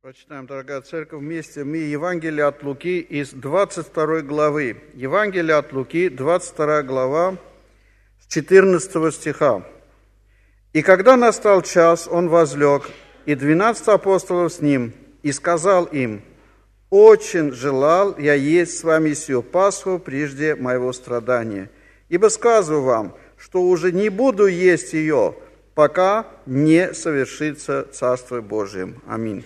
Прочитаем, дорогая церковь, вместе мы Евангелие от Луки из 22 главы. Евангелие от Луки, 22 глава, с 14 стиха. «И когда настал час, он возлег, и 12 апостолов с ним, и сказал им: очень желал я есть с вами сию Пасху прежде моего страдания. Ибо сказываю вам, что уже не буду есть ее, пока не совершится Царство Божие». Аминь.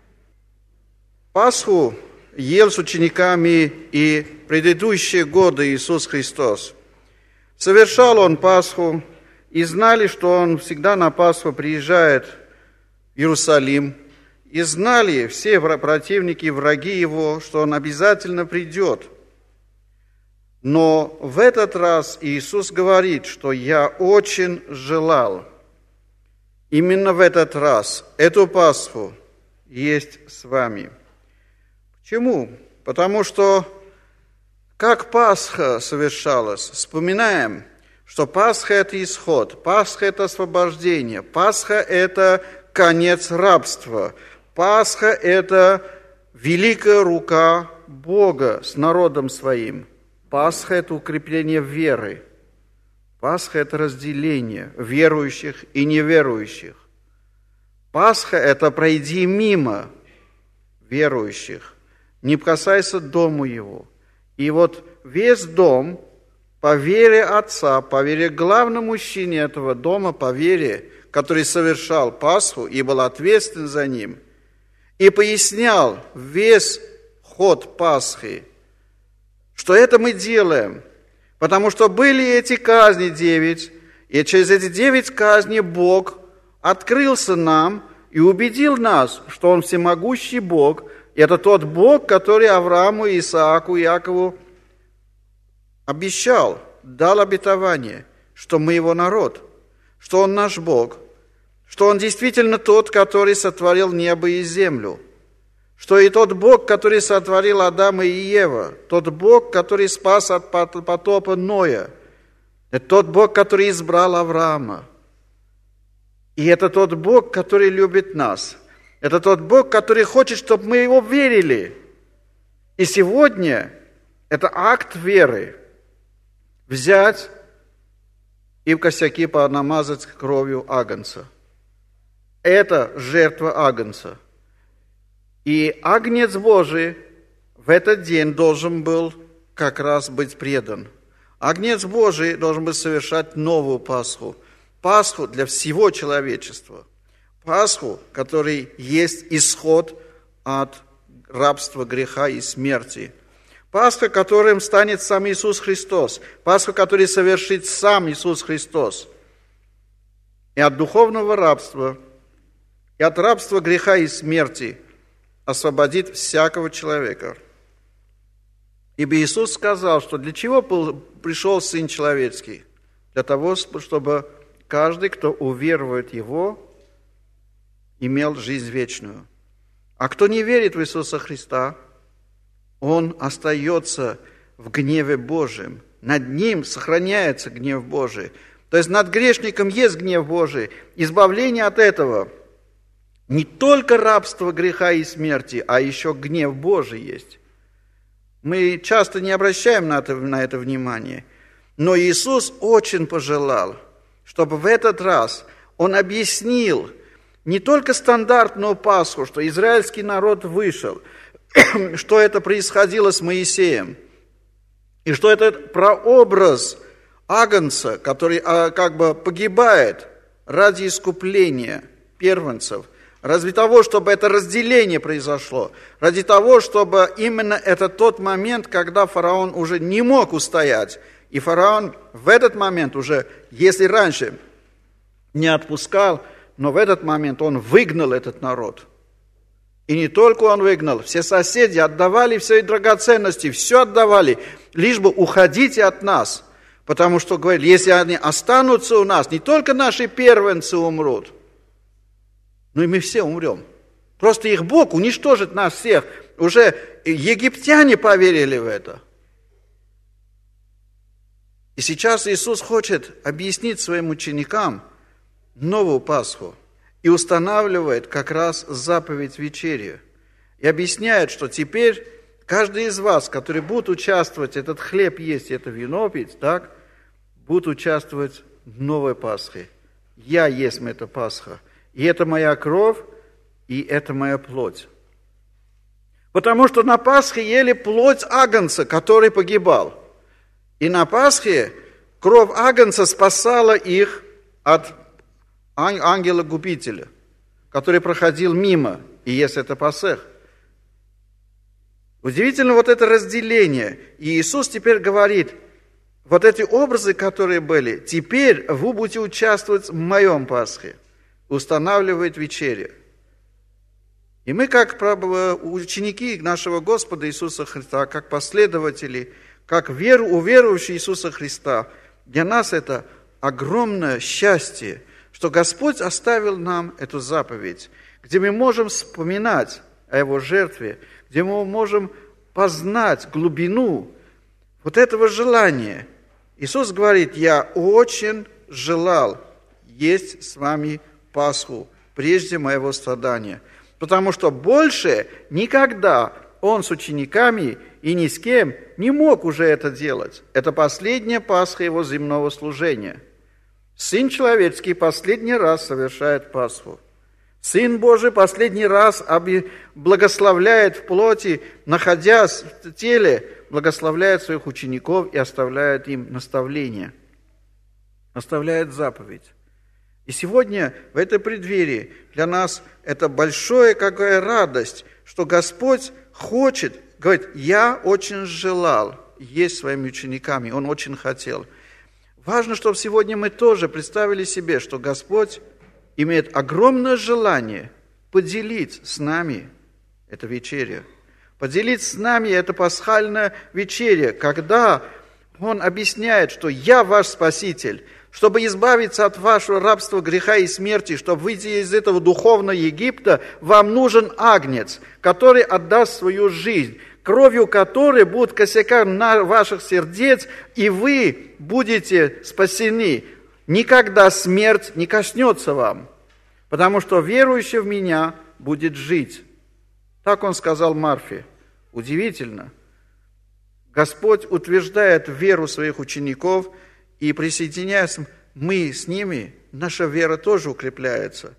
Пасху ел с учениками и предыдущие годы Иисус Христос. Совершал Он Пасху, и знали, что Он всегда на Пасху приезжает в Иерусалим. И знали все противники и враги Его, что Он обязательно придет. Но в этот раз Иисус говорит, что «я очень желал». Именно в этот раз эту Пасху есть с вами. Почему? Потому что как Пасха совершалась, вспоминаем, что Пасха – это исход, Пасха – это освобождение, Пасха – это конец рабства, Пасха – это великая рука Бога с народом своим, Пасха – это укрепление веры, Пасха – это разделение верующих и неверующих, Пасха – это пройди мимо верующих, не касайся дому его. И вот весь дом, по вере отца, по вере главного мужчине этого дома, по вере, который совершал Пасху и был ответственен за ним, и пояснял весь ход Пасхи, что это мы делаем, потому что были эти казни 9, и через эти 9 казней Бог открылся нам и убедил нас, что Он всемогущий Бог. Это тот Бог, который Аврааму, Исааку, Иакову обещал, дал обетование, что мы Его народ, что Он наш Бог, что Он действительно тот, который сотворил небо и землю, что и тот Бог, который сотворил Адама и Ева, тот Бог, который спас от потопа Ноя, это тот Бог, который избрал Авраама. И это тот Бог, который любит нас. Это тот Бог, который хочет, чтобы мы Его верили. И сегодня это акт веры. Взять и в косяки понамазать кровью агнца. Это жертва агнца. И агнец Божий в этот день должен был как раз быть предан. Агнец Божий должен был совершать новую Пасху. Пасху для всего человечества. Пасху, который есть исход от рабства, греха и смерти. Пасха, которым станет сам Иисус Христос. Пасха, который совершит сам Иисус Христос. И от духовного рабства, и от рабства, греха и смерти освободит всякого человека. Ибо Иисус сказал, что для чего пришел Сын Человеческий? Для того, чтобы каждый, кто уверует в Его, имел жизнь вечную. А кто не верит в Иисуса Христа, он остается в гневе Божьем. Над ним сохраняется гнев Божий. То есть над грешником есть гнев Божий. Избавление от этого не только рабство греха и смерти, а еще гнев Божий есть. Мы часто не обращаем на это внимание. Но Иисус очень пожелал, чтобы в этот раз Он объяснил не только стандартную Пасху, что израильский народ вышел, что это происходило с Моисеем, и что это прообраз агнца, который как бы погибает ради искупления первенцев, ради того, чтобы это разделение произошло, ради того, чтобы именно это тот момент, когда фараон уже не мог устоять, и фараон в этот момент уже, если раньше не отпускал, но в этот момент он выгнал этот народ. И не только он выгнал, все соседи отдавали все драгоценности, все отдавали, лишь бы уходите от нас. Потому что, говорят, если они останутся у нас, не только наши первенцы умрут, но и мы все умрем. Просто их Бог уничтожит нас всех. Уже египтяне поверили в это. И сейчас Иисус хочет объяснить своим ученикам новую Пасху. и устанавливает как раз заповедь вечери. И объясняет, что теперь каждый из вас, который будет участвовать, этот хлеб есть, это вино пить, так, будет участвовать в новой Пасхе. Я есть эта Пасха. И это моя кровь, и это моя плоть. Потому что на Пасхе ели плоть агнца, который погибал. И на Пасхе кровь агнца спасала их от ангела-губителя, который проходил мимо, и есть это Пасех. Удивительно вот это разделение. И Иисус теперь говорит, вот эти образы, которые были, теперь вы будете участвовать в моем Пасхе, устанавливает вечерю. И мы, как ученики нашего Господа Иисуса Христа, как последователи, как уверовавшие Иисуса Христа, для нас это огромное счастье, что Господь оставил нам эту заповедь, где мы можем вспоминать о Его жертве, где мы можем познать глубину вот этого желания. Иисус говорит, я очень желал есть с вами Пасху прежде моего страдания, потому что больше никогда Он с учениками и ни с кем не мог уже это делать. Это последняя Пасха Его земного служения. Сын человеческий последний раз совершает Пасху. Сын Божий последний раз благословляет в плоти, находясь в теле, благословляет своих учеников и оставляет им наставление, оставляет заповедь. И сегодня в этой преддверии для нас это большая какая радость, что Господь хочет, говорит, я очень желал есть с своими учениками, Он очень хотел. Важно, чтобы сегодня мы тоже представили себе, что Господь имеет огромное желание поделить с нами эту вечерю. Поделить с нами это пасхальная вечеря, когда Он объясняет, что «Я ваш Спаситель», чтобы избавиться от вашего рабства, греха и смерти, чтобы выйти из этого духовного Египта, вам нужен агнец, который отдаст свою жизнь, кровью которой будут косяка на ваших сердец, и вы будете спасены. Никогда смерть не коснется вам, потому что верующий в Меня будет жить. Так Он сказал Марфе. Удивительно. Господь утверждает веру своих учеников, и присоединяясь мы с ними, наша вера тоже укрепляется.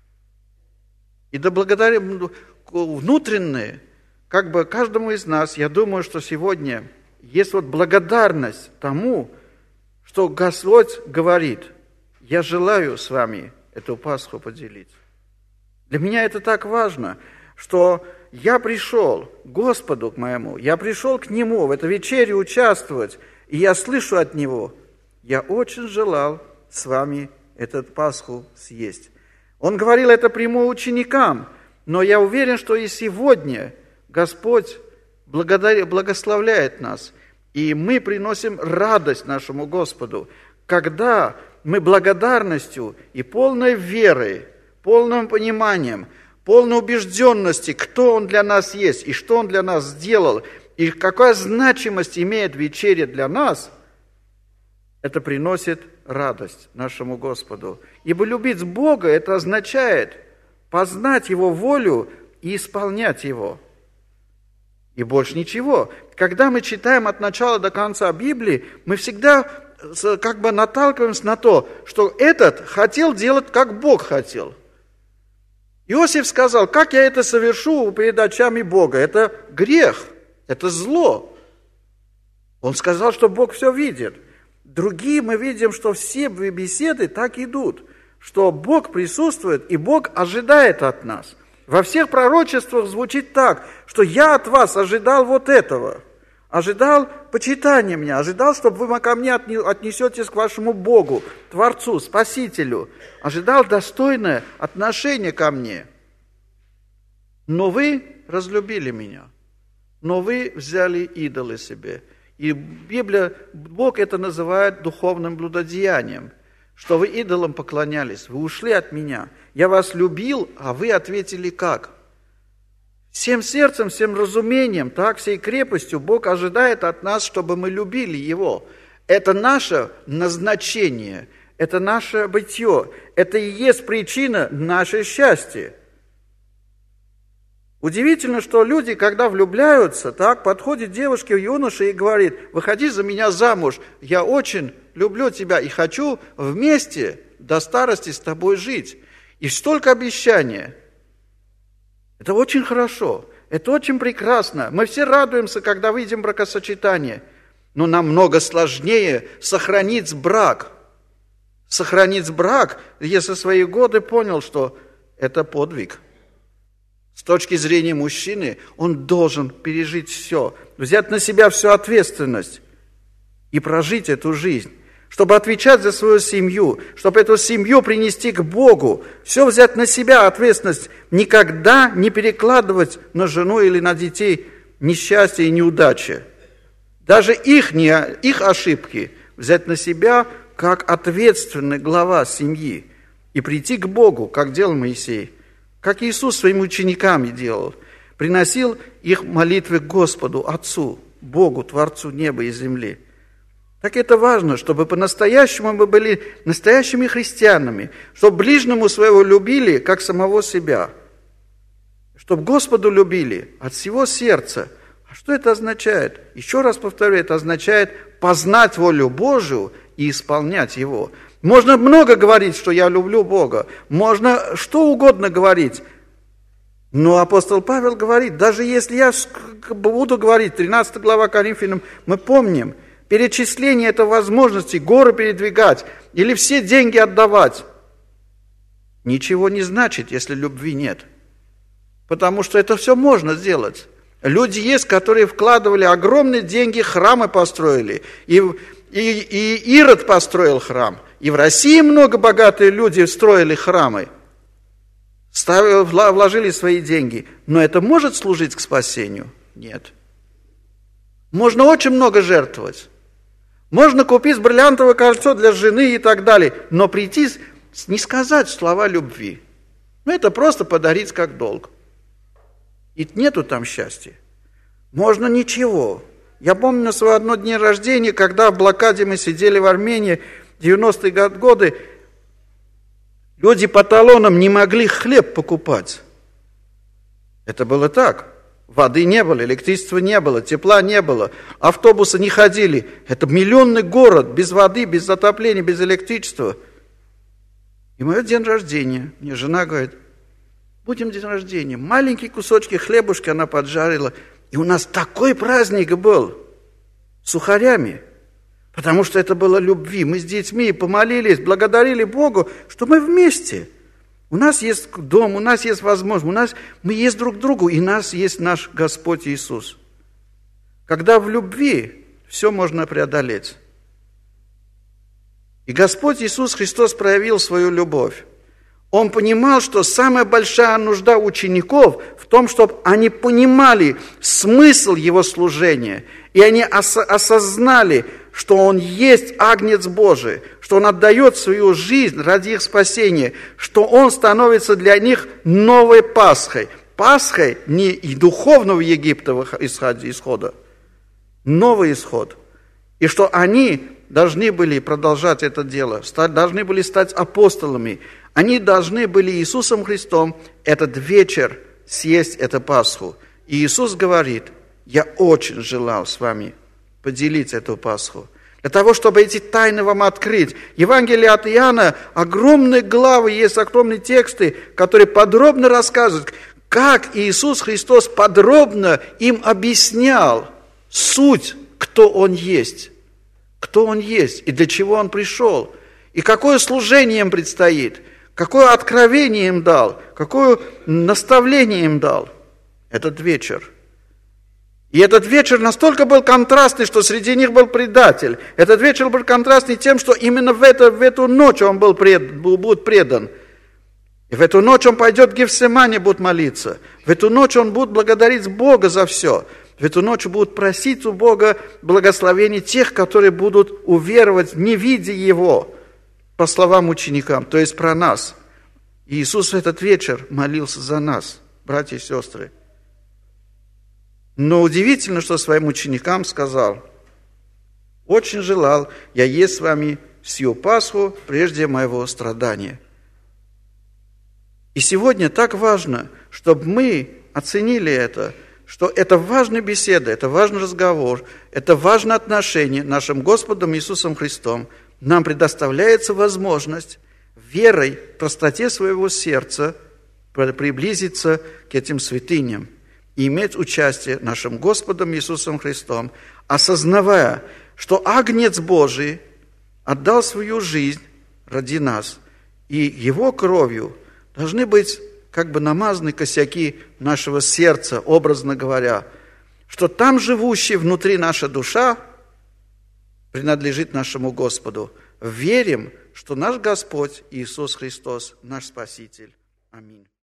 И да благодаря внутреннее, как бы каждому из нас, я думаю, что сегодня есть вот благодарность тому, что Господь говорит, я желаю с вами эту Пасху поделить. Для меня это так важно, что я пришел к Господу к моему, я пришел к Нему в этой вечере участвовать, и я слышу от Него, я очень желал с вами эту Пасху съесть. Он говорил это прямо ученикам, но я уверен, что и сегодня Господь благословляет нас, и мы приносим радость нашему Господу, когда мы благодарностью и полной верой, полным пониманием, полной убежденности, кто Он для нас есть, и что Он для нас сделал, и какая значимость имеет вечеря для нас, это приносит радость нашему Господу. Ибо любить Бога, это означает познать Его волю и исполнять Его. И больше ничего. Когда мы читаем от начала до конца Библии, мы всегда как бы наталкиваемся на то, что этот хотел делать, как Бог хотел. Иосиф сказал, как я это совершу перед очами Бога? Это грех, это зло. Он сказал, что Бог все видит. Другие мы видим, что все беседы так идут, что Бог присутствует и Бог ожидает от нас. Во всех пророчествах звучит так, что я от вас ожидал вот этого, ожидал почитания меня, ожидал, чтобы вы ко мне отнесетесь к вашему Богу, Творцу, Спасителю, ожидал достойное отношение ко мне. Но вы разлюбили меня, но вы взяли идолы себе. И Библия, Бог это называет духовным блудодеянием, что вы идолам поклонялись, вы ушли от меня. Я вас любил, а вы ответили как? Всем сердцем, всем разумением, так, всей крепостью Бог ожидает от нас, чтобы мы любили Его. Это наше назначение, это наше бытие, это и есть причина нашего счастья. Удивительно, что люди, когда влюбляются, так, подходит девушке, юноше и говорит: выходи за меня замуж, я очень люблю тебя и хочу вместе до старости с тобой жить. И столько обещаний. Это очень хорошо, это очень прекрасно. Мы все радуемся, когда видим бракосочетание. Но намного сложнее сохранить брак. Сохранить брак, я со свои годы понял, что это подвиг. С точки зрения мужчины, он должен пережить все, взять на себя всю ответственность и прожить эту жизнь, чтобы отвечать за свою семью, чтобы эту семью принести к Богу, все взять на себя ответственность, никогда не перекладывать на жену или на детей несчастье и неудачи. Даже их ошибки взять на себя как ответственный глава семьи и прийти к Богу, как делал Моисей. Как Иисус своими учениками делал, приносил их молитвы к Господу, Отцу, Богу, Творцу неба и земли. Так это важно, чтобы по-настоящему мы были настоящими христианами, чтобы ближнему своего любили, как самого себя, чтобы Господу любили от всего сердца. А что это означает? Еще раз повторю, это означает познать волю Божию и исполнять его. Можно много говорить, что я люблю Бога. Можно что угодно говорить. Но апостол Павел говорит, даже если я буду говорить, 13 глава Коринфянам, мы помним, перечисление – это возможности горы передвигать или все деньги отдавать. Ничего не значит, если любви нет. Потому что это все можно сделать. Люди есть, которые вкладывали огромные деньги, храмы построили. И Ирод построил храм. И в России много богатые люди строили храмы, вложили свои деньги. Но это может служить к спасению? Нет. Можно очень много жертвовать. Можно купить бриллиантовое кольцо для жены и так далее. Но прийти, не сказать слова любви. Это просто подарить как долг. И нету там счастья. Можно ничего. Я помню на свое одно день рождения, когда в блокаде мы сидели в Армении, 90-е годы, люди по талонам не могли хлеб покупать. Это было так. Воды не было, электричества не было, тепла не было, автобусы не ходили. Это миллионный город, без воды, без отопления, без электричества. И мой день рождения, мне жена говорит: будем день рождения. Маленькие кусочки хлебушки она поджарила. И у нас такой праздник был с сухарями. Потому что это было любви. Мы с детьми помолились, благодарили Богу, что мы вместе. У нас есть дом, у нас есть возможность, мы есть друг другу, и у нас есть наш Господь Иисус. Когда в любви все можно преодолеть. И Господь Иисус Христос проявил свою любовь. Он понимал, что самая большая нужда учеников в том, чтобы они понимали смысл Его служения, и они осознали, что Он есть Агнец Божий, что Он отдает свою жизнь ради их спасения, что Он становится для них новой Пасхой. Пасхой не и духовного Египта исхода, новый исход. И что они должны были продолжать это дело, должны были стать апостолами. Они должны были Иисусом Христом этот вечер съесть эту Пасху. И Иисус говорит: я очень желал с вами поделить эту Пасху. Для того, чтобы эти тайны вам открыть. Евангелие от Иоанна, огромные главы, есть огромные тексты, которые подробно рассказывают, как Иисус Христос подробно им объяснял суть, кто Он есть. Кто Он есть и для чего Он пришел. И какое служение им предстоит. Какое откровение им дал. Какое наставление им дал. Этот вечер. И этот вечер настолько был контрастный, что среди них был предатель. Этот вечер был контрастный тем, что именно в эту ночь он будет предан. И в эту ночь он пойдет в Гефсимане, будет молиться. В эту ночь он будет благодарить Бога за все. В эту ночь будут просить у Бога благословения тех, которые будут уверовать, не видя Его, по словам ученикам, то есть про нас. И Иисус в этот вечер молился за нас, братья и сестры. Но удивительно, что своим ученикам сказал: очень желал я есть с вами сию Пасху прежде моего страдания». И сегодня так важно, чтобы мы оценили это, что это важная беседа, это важный разговор, это важное отношение нашим Господом Иисусом Христом. Нам предоставляется возможность верой, простоте своего сердца приблизиться к этим святыням и иметь участие нашим Господом Иисусом Христом, осознавая, что Агнец Божий отдал свою жизнь ради нас, и Его кровью должны быть как бы намазаны косяки нашего сердца, образно говоря, что там живущая внутри наша душа принадлежит нашему Господу. Верим, что наш Господь Иисус Христос, наш Спаситель. Аминь.